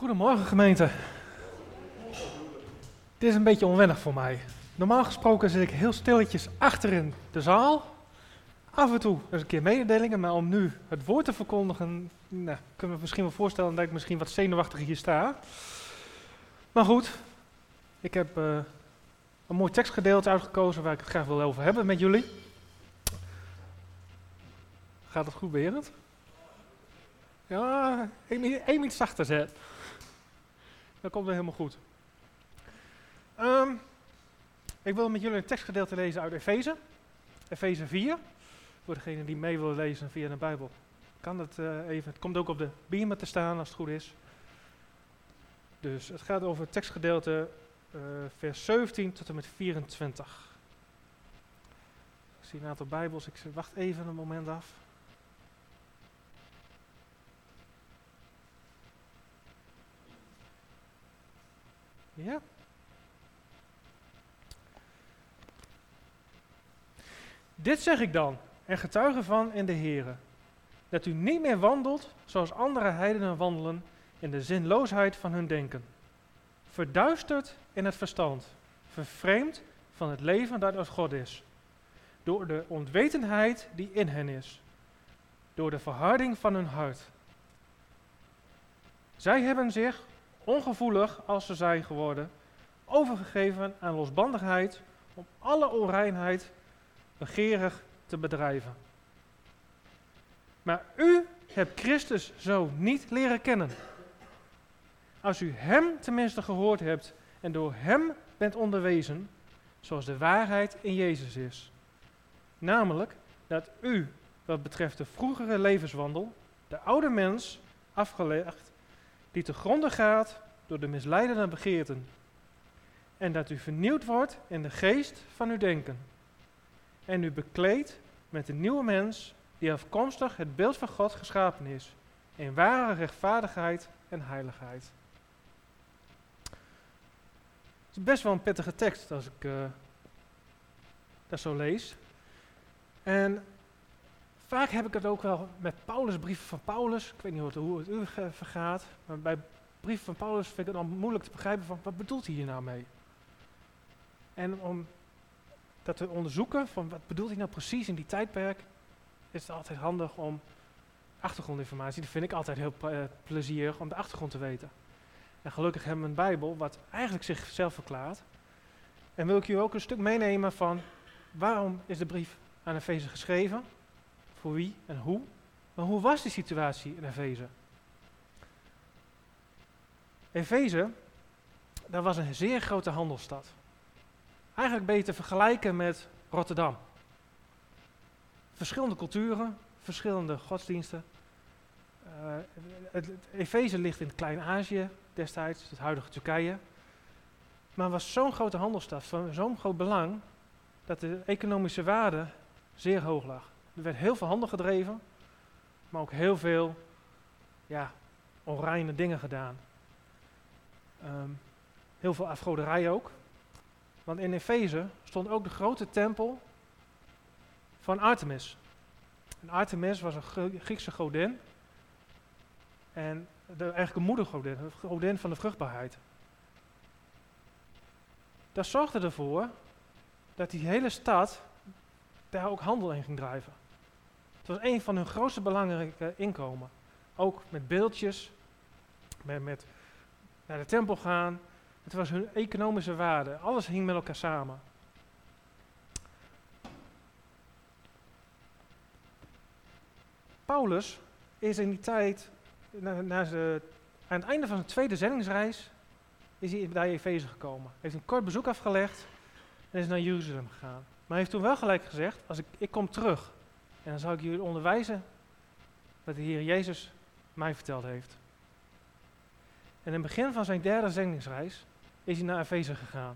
Goedemorgen gemeente. Dit is een beetje onwennig voor mij. Normaal gesproken zit ik heel stilletjes achter in de zaal. Af en toe eens een keer mededelingen, maar om nu het woord te verkondigen, kunnen we misschien wel voorstellen dat ik misschien wat zenuwachtig hier sta. Maar goed, ik heb een mooi tekstgedeelte uitgekozen waar ik het graag wil over hebben met jullie. Gaat het goed, Berend? Ja, één iets zachter zet. Dat komt weer helemaal goed. Ik wil met jullie een tekstgedeelte lezen uit Efeze. Efeze 4. Voor degenen die mee willen lezen via de Bijbel. Kan dat even. Het komt ook op de beamer te staan als het goed is. Dus het gaat over het tekstgedeelte vers 17 tot en met 24. Ik zie een aantal Bijbels. Ik wacht even een moment af. Ja. Dit zeg ik dan, en getuige van in de Here, dat u niet meer wandelt zoals andere heidenen wandelen in de zinloosheid van hun denken. Verduisterd in het verstand, vervreemd van het leven dat uit God is, door de onwetendheid die in hen is, door de verharding van hun hart. Zij hebben zich, ongevoelig als ze zijn geworden, overgegeven aan losbandigheid om alle onreinheid begeerig te bedrijven. Maar u hebt Christus zo niet leren kennen. Als u hem tenminste gehoord hebt en door hem bent onderwezen, zoals de waarheid in Jezus is. Namelijk dat u, wat betreft de vroegere levenswandel, de oude mens afgelegd, die te gronde gaat door de misleidende begeerten. En dat u vernieuwd wordt in de geest van uw denken. En u bekleedt met een nieuwe mens die afkomstig het beeld van God geschapen is, in ware rechtvaardigheid en heiligheid. Het is best wel een pittige tekst als ik dat zo lees. En vaak heb ik het ook wel met Paulus, brieven van Paulus. Ik weet niet hoe het u vergaat, maar bij brieven van Paulus vind ik het dan moeilijk te begrijpen van wat bedoelt hij hier nou mee? En om dat te onderzoeken van wat bedoelt hij nou precies in die tijdperk, is het altijd handig om achtergrondinformatie, dat vind ik altijd heel plezierig om de achtergrond te weten. En gelukkig hebben we een Bijbel wat eigenlijk zichzelf verklaart. En wil ik u ook een stuk meenemen van waarom is de brief aan Efeze geschreven, voor wie en hoe. Maar hoe was die situatie in Efeze? Efeze, dat was een zeer grote handelsstad. Eigenlijk ben je te vergelijken met Rotterdam. Verschillende culturen, verschillende godsdiensten. Efeze ligt in Klein-Azië destijds, het huidige Turkije. Maar het was zo'n grote handelsstad, van zo'n groot belang, dat de economische waarde zeer hoog lag. Er werd heel veel handel gedreven, maar ook heel veel onreine dingen gedaan. Heel veel afgoderij ook. Want in Efeze stond ook de grote tempel van Artemis. En Artemis was een Griekse godin. En eigenlijk een moedergodin, een godin van de vruchtbaarheid. Dat zorgde ervoor dat die hele stad daar ook handel in ging drijven. Het was een van hun grootste belangrijke inkomen. Ook met beeldjes, met naar de tempel gaan. Het was hun economische waarde. Alles hing met elkaar samen. Paulus is in die tijd, aan het einde van zijn tweede zendingsreis, is hij bij Efeze gekomen. Hij heeft een kort bezoek afgelegd en is naar Jeruzalem gegaan. Maar hij heeft toen wel gelijk gezegd, ik kom terug en dan zal ik jullie onderwijzen wat de Heer Jezus mij verteld heeft. En in het begin van zijn derde zendingsreis is hij naar Efeze gegaan.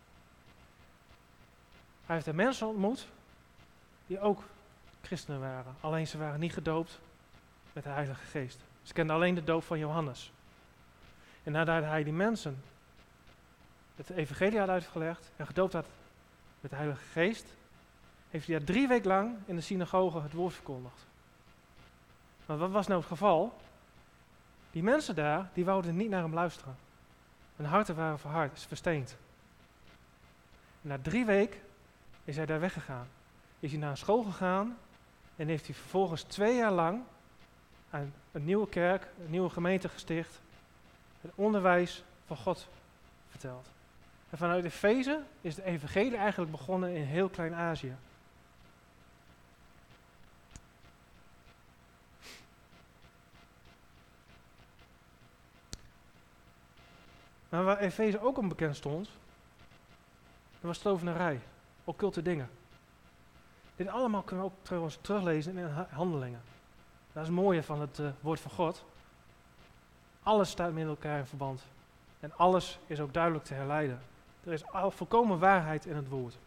Hij heeft er mensen ontmoet die ook christenen waren. Alleen ze waren niet gedoopt met de Heilige Geest. Ze kenden alleen de doop van Johannes. En nadat hij die mensen het evangelie had uitgelegd en gedoopt had met de Heilige Geest, heeft hij daar 3 weken lang in de synagoge het woord verkondigd. Maar wat was nou het geval? Die mensen daar, die wouden niet naar hem luisteren. Hun harten waren versteend. En na 3 weken is hij daar weggegaan. Is hij naar een school gegaan en heeft hij vervolgens 2 jaar lang aan een nieuwe kerk, een nieuwe gemeente gesticht, het onderwijs van God verteld. En vanuit Efeze is de evangelie eigenlijk begonnen in heel Klein-Azië. Maar waar Efeze ook onbekend stond, dat was tovenarij, occulte dingen. Dit allemaal kunnen we ook trouwens teruglezen in Handelingen. Dat is het mooie van het woord van God. Alles staat met elkaar in verband. En alles is ook duidelijk te herleiden. Er is al volkomen waarheid in het woord.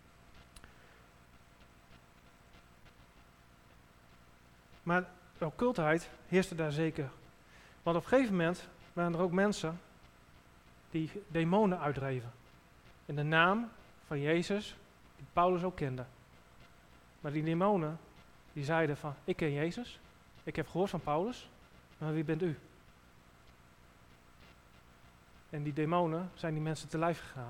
Maar de occultheid heerste daar zeker. Want op een gegeven moment waren er ook mensen die demonen uitdreven. In de naam van Jezus, die Paulus ook kende. Maar die demonen, die zeiden van, ik ken Jezus, ik heb gehoord van Paulus, maar wie bent u? En die demonen zijn die mensen te lijf gegaan.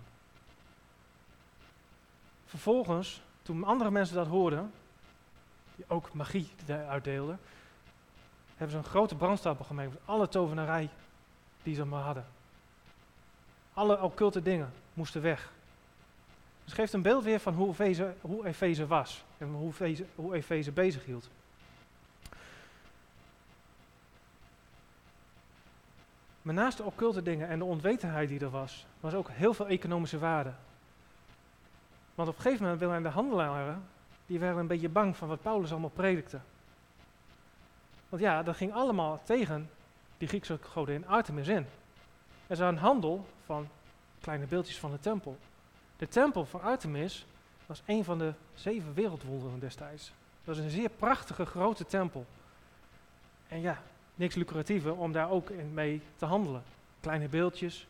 Vervolgens, toen andere mensen dat hoorden, die ook magie uitdeelden, hebben ze een grote brandstapel gemaakt met alle tovenarij die ze maar hadden. Alle occulte dingen moesten weg. Dus het geeft een beeld weer van hoe Efeze was en hoe Efeze bezig hield. Maar naast de occulte dingen en de onwetendheid die er was ook heel veel economische waarde. Want op een gegeven moment wilden de handelaren, die werden een beetje bang van wat Paulus allemaal predikte. Want ja, dat ging allemaal tegen die Griekse godin Artemis in. Er was een handel van kleine beeldjes van de tempel. De tempel van Artemis was een van de 7 wereldwonderen destijds. Dat was een zeer prachtige grote tempel. En ja, niks lucratiever om daar ook mee te handelen. Kleine beeldjes,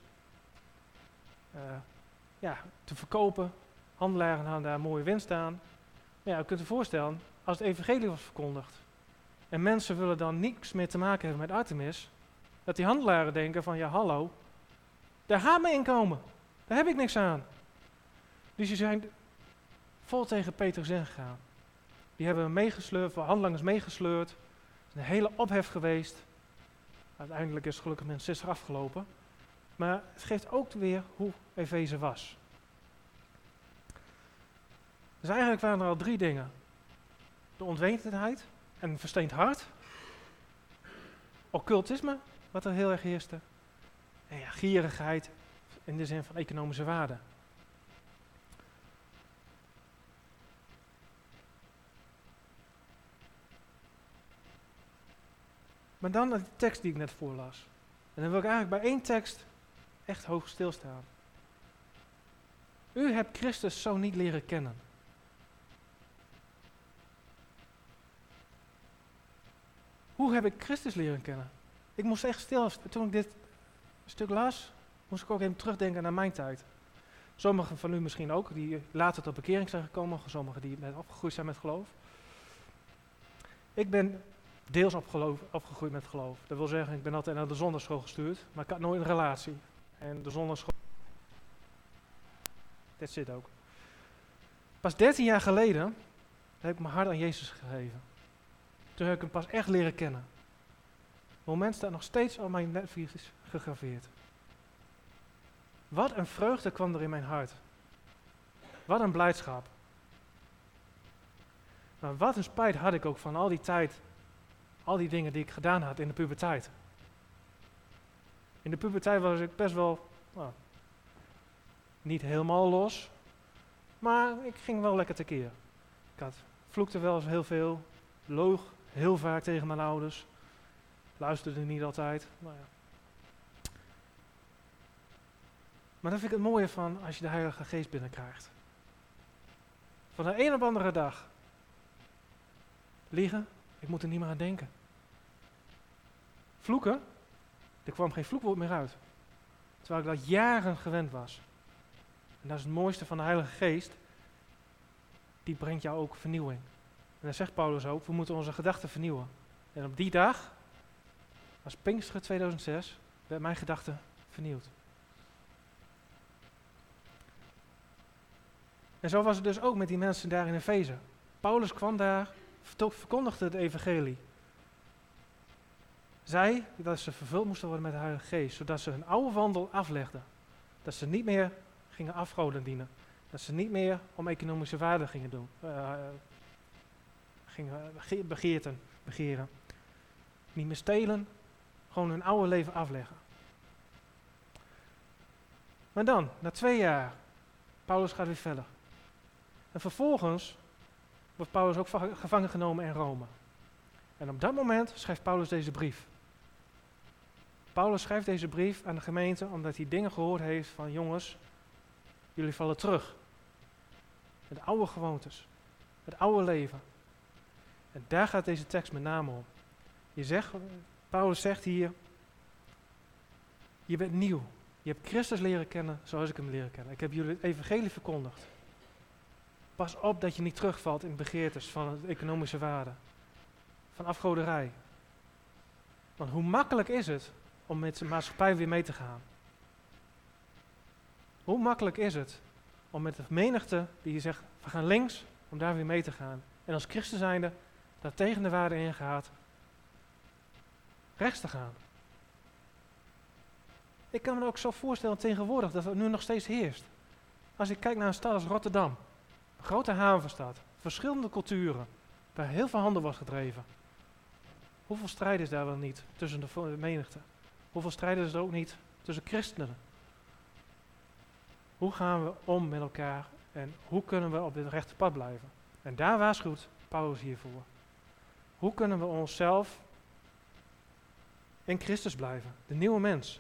te verkopen. Handelaren hadden daar mooie winst aan. Maar ja, je kunt je voorstellen, als het evangelie was verkondigd en mensen willen dan niks meer te maken hebben met Artemis, dat die handelaren denken van, ja hallo, daar gaat mijn inkomen, daar heb ik niks aan. Dus die zijn vol tegen Petrus ingegaan. Die hebben hem meegesleurd, handlangers meegesleurd. Het is een hele ophef geweest. Uiteindelijk is het gelukkig met een sisser afgelopen. Maar het geeft ook weer hoe Efeze was. Dus eigenlijk waren er al 3 dingen. De onwetendheid en een versteend hart. Occultisme, wat er heel erg heerste. En ja, gierigheid in de zin van economische waarde. Maar dan de tekst die ik net voorlas. En dan wil ik eigenlijk bij 1 tekst echt hoog stilstaan. U hebt Christus zo niet leren kennen. Hoe heb ik Christus leren kennen? Ik moest echt stil, toen ik dit stuk las, moest ik ook even terugdenken naar mijn tijd. Sommigen van u misschien ook, die later tot bekering zijn gekomen, sommigen die net opgegroeid zijn met geloof. Ik ben deels opgegroeid met geloof. Dat wil zeggen, ik ben altijd naar de zondagschool gestuurd, maar ik had nooit een relatie. En de zondagschool, dat zit ook. Pas 13 jaar geleden heb ik mijn hart aan Jezus gegeven. Toen heb ik hem pas echt leren kennen. Het moment staat nog steeds op mijn netvlies gegraveerd. Wat een vreugde kwam er in mijn hart. Wat een blijdschap. Maar wat een spijt had ik ook van al die tijd, al die dingen die ik gedaan had in de puberteit. In de puberteit was ik best wel, niet helemaal los, maar ik ging wel lekker tekeer. Ik vloekte wel eens heel veel, loog heel vaak tegen mijn ouders, luisterde niet altijd. Maar dat vind ik het mooie van als je de Heilige Geest binnenkrijgt. Van de een op andere dag. Liegen, ik moet er niet meer aan denken. Vloeken, er kwam geen vloekwoord meer uit. Terwijl ik dat jaren gewend was. En dat is het mooiste van de Heilige Geest. Die brengt jou ook vernieuwing. En dat zegt Paulus ook, we moeten onze gedachten vernieuwen. En op die dag als Pinksteren 2006 werd mijn gedachte vernieuwd. En zo was het dus ook met die mensen daar in Efeze. Paulus kwam daar, verkondigde het evangelie. Zei dat ze vervuld moesten worden met de Heilige Geest, zodat ze hun oude wandel aflegden. Dat ze niet meer gingen afgoden dienen. Dat ze niet meer om economische waarde gingen doen. Begeren. Niet meer stelen, gewoon hun oude leven afleggen. Maar dan, na 2 jaar, Paulus gaat weer verder. En vervolgens wordt Paulus ook gevangen genomen in Rome. En op dat moment schrijft Paulus deze brief. Paulus schrijft deze brief aan de gemeente omdat hij dingen gehoord heeft van jongens, jullie vallen terug. Het oude gewoontes, het oude leven. En daar gaat deze tekst met name om. Paulus zegt hier, je bent nieuw. Je hebt Christus leren kennen zoals ik hem leren kennen. Ik heb jullie het evangelie verkondigd. Pas op dat je niet terugvalt in begeertes van het economische waarde. Van afgoderij. Want hoe makkelijk is het om met de maatschappij weer mee te gaan? Hoe makkelijk is het om met de menigte die je zegt, we gaan links, om daar weer mee te gaan. En als christen zijnde, dat tegen de waarde ingaat, rechts te gaan. Ik kan me ook zo voorstellen tegenwoordig dat het nu nog steeds heerst. Als ik kijk naar een stad als Rotterdam, een grote havenstad, verschillende culturen, waar heel veel handel wordt gedreven. Hoeveel strijd is daar wel niet tussen de menigte? Hoeveel strijd is er ook niet tussen christenen? Hoe gaan we om met elkaar en hoe kunnen we op dit rechte pad blijven? En daar waarschuwt Paulus hiervoor. Hoe kunnen we onszelf in Christus blijven, de nieuwe mens?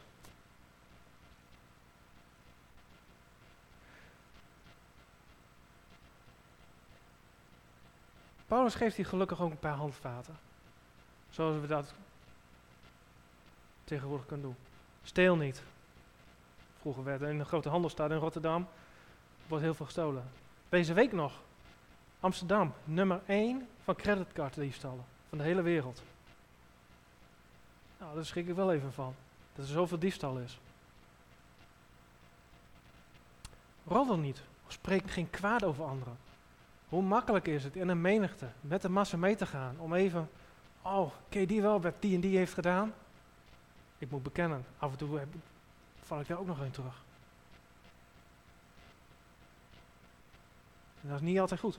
Paulus geeft hier gelukkig ook een paar handvaten. Zoals we dat tegenwoordig kunnen doen. Steel niet. Vroeger werd er in een grote handelsstad in Rotterdam wordt heel veel gestolen. Deze week nog. Amsterdam, nummer 1 van creditcarddiefstallen van de hele wereld. Nou, daar schrik ik wel even van. Dat er zoveel diefstal is. Roddel niet. Of spreek geen kwaad over anderen. Hoe makkelijk is het in een menigte met de massa mee te gaan om even, oh, ken je die wel wat die en die heeft gedaan? Ik moet bekennen, af en toe val ik daar ook nog in terug. En dat is niet altijd goed.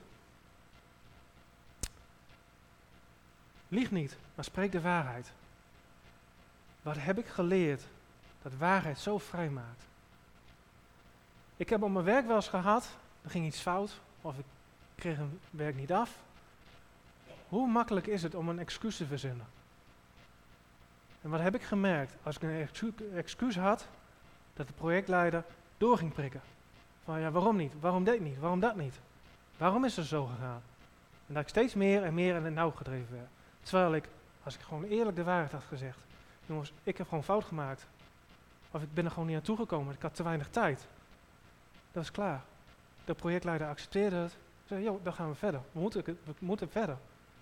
Lieg niet, maar spreek de waarheid. Wat heb ik geleerd dat waarheid zo vrij maakt? Ik heb op mijn werk wel eens gehad, er ging iets fout, of ik kreeg een werk niet af. Hoe makkelijk is het om een excuus te verzinnen? En wat heb ik gemerkt? Als ik een excuus had, dat de projectleider door ging prikken. Van ja, waarom niet? Waarom dit niet? Waarom dat niet? Waarom is het zo gegaan? En dat ik steeds meer en meer in het nauw gedreven werd. Terwijl ik, als ik gewoon eerlijk de waarheid had gezegd. Jongens, ik heb gewoon fout gemaakt. Of ik ben er gewoon niet aan toegekomen. Ik had te weinig tijd. Dat is klaar. De projectleider accepteerde het. Zei, joh, dan gaan we verder. We moeten verder.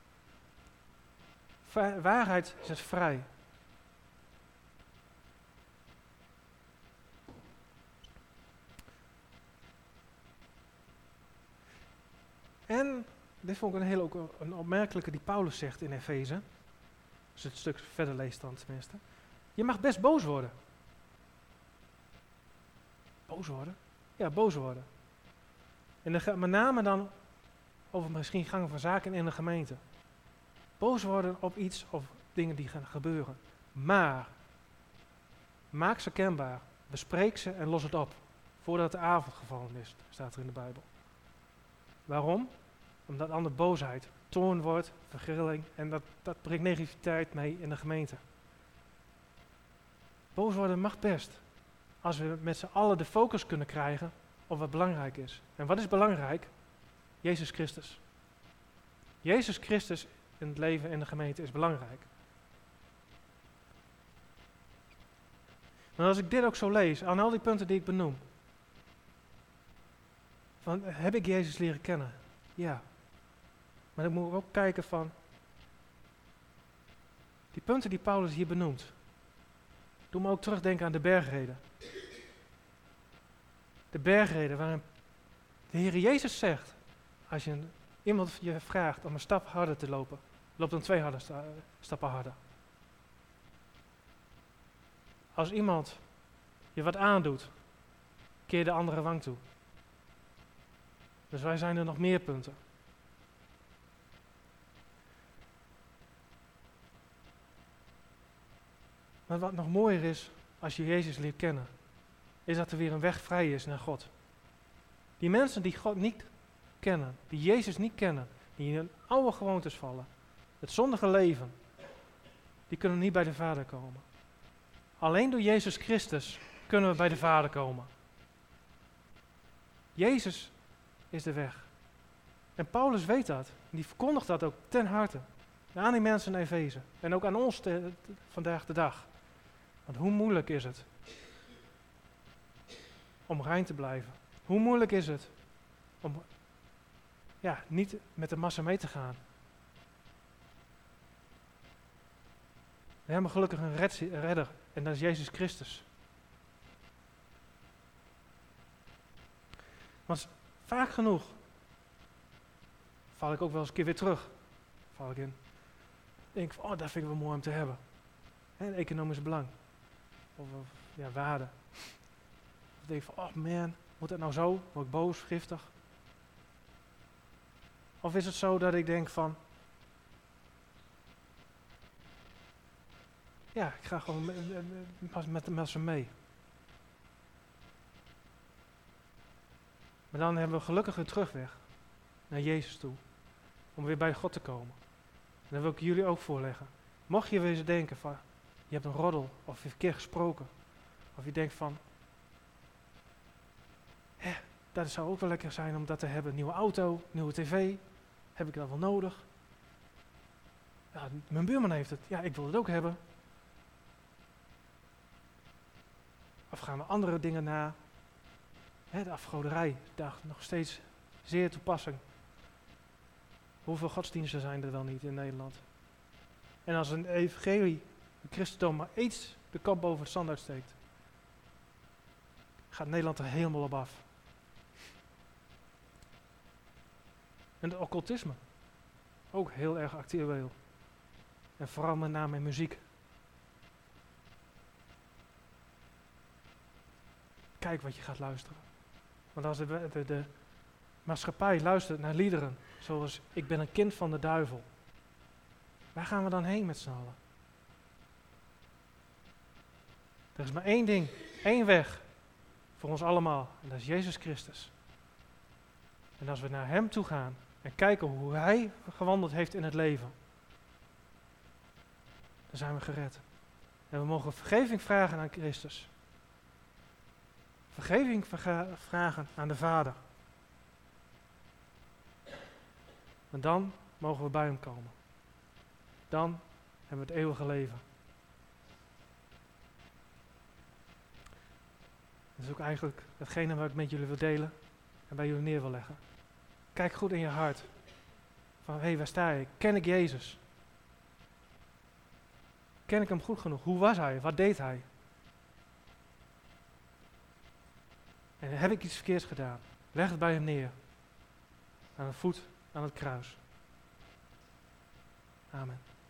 Waarheid is vrij. En, dit vond ik een opmerkelijke die Paulus zegt in Efeze. Als je het stuk verder leest dan tenminste. Je mag best boos worden. Boos worden? Ja, boos worden. En dan gaat met name dan over misschien gang van zaken in de gemeente. Boos worden op iets of dingen die gaan gebeuren. Maar, maak ze kenbaar. Bespreek ze en los het op. Voordat de avond gevallen is, staat er in de Bijbel. Waarom? Omdat anders boosheid, toorn wordt, vergrilling en dat brengt negativiteit mee in de gemeente. Boos worden mag best. Als we met z'n allen de focus kunnen krijgen op wat belangrijk is. En wat is belangrijk? Jezus Christus. Jezus Christus in het leven in de gemeente is belangrijk. Maar als ik dit ook zo lees, aan al die punten die ik benoem. Heb ik Jezus leren kennen? Ja. Maar dan moet ik ook kijken van, Die punten die Paulus hier benoemt, doe me ook terugdenken aan de bergreden. De bergreden waarin de Heer Jezus zegt, als iemand je vraagt om een stap harder te lopen, loop dan 2 stappen harder. Als iemand je wat aandoet, keer de andere wang toe. Dus wij zijn er nog meer punten. Maar wat nog mooier is, als je Jezus leert kennen, is dat er weer een weg vrij is naar God. Die mensen die God niet kennen, die Jezus niet kennen, die in hun oude gewoontes vallen, het zondige leven, die kunnen niet bij de Vader komen. Alleen door Jezus Christus kunnen we bij de Vader komen. Jezus is de weg. En Paulus weet dat. En die verkondigt dat ook ten harte. Aan die mensen in Efeze. En ook aan ons vandaag de dag. Want hoe moeilijk is het om rein te blijven? Hoe moeilijk is het om niet met de massa mee te gaan? We hebben gelukkig een redder en dat is Jezus Christus. Want vaak genoeg val ik ook wel eens een keer weer terug. Val ik in. Denk van, dat vind ik wel mooi om te hebben. Economisch belang. Of waarde. Of denk van, man, moet het nou zo? Word ik boos, giftig? Of is het zo dat ik denk van, ik ga gewoon met de mensen mee. Maar dan hebben we gelukkig een terugweg naar Jezus toe. Om weer bij God te komen. En dat wil ik jullie ook voorleggen. Mocht je weer eens denken van, je hebt een roddel of je hebt een keer gesproken. Of je denkt van, dat zou ook wel lekker zijn om dat te hebben. Nieuwe auto, nieuwe tv. Heb ik dat wel nodig? Ja, mijn buurman heeft het. Ja, ik wil het ook hebben. Of gaan we andere dingen na? De afgoderij, daar nog steeds zeer toepassing. Hoeveel godsdiensten zijn er wel niet in Nederland? En als een evangelie, een christendom, maar iets de kop boven het zand uitsteekt, gaat Nederland er helemaal op af. En het occultisme, ook heel erg actueel. En vooral met name in muziek. Kijk wat je gaat luisteren. Want als de maatschappij luistert naar liederen, zoals ik ben een kind van de duivel, waar gaan we dan heen met z'n allen? Er is maar één ding, één weg voor ons allemaal, en dat is Jezus Christus. En als we naar Hem toe gaan en kijken hoe Hij gewandeld heeft in het leven, dan zijn we gered. En we mogen vergeving vragen aan Christus. Vergeving vragen aan de Vader. En dan mogen we bij Hem komen. Dan hebben we het eeuwige leven. Dat is ook eigenlijk hetgene wat ik met jullie wil delen en bij jullie neer wil leggen. Kijk goed in je hart. Van, waar sta ik? Ken ik Jezus? Ken ik Hem goed genoeg? Hoe was Hij? Wat deed Hij? En heb ik iets verkeerds gedaan? Leg het bij Hem neer. Aan de voet, aan het kruis. Amen.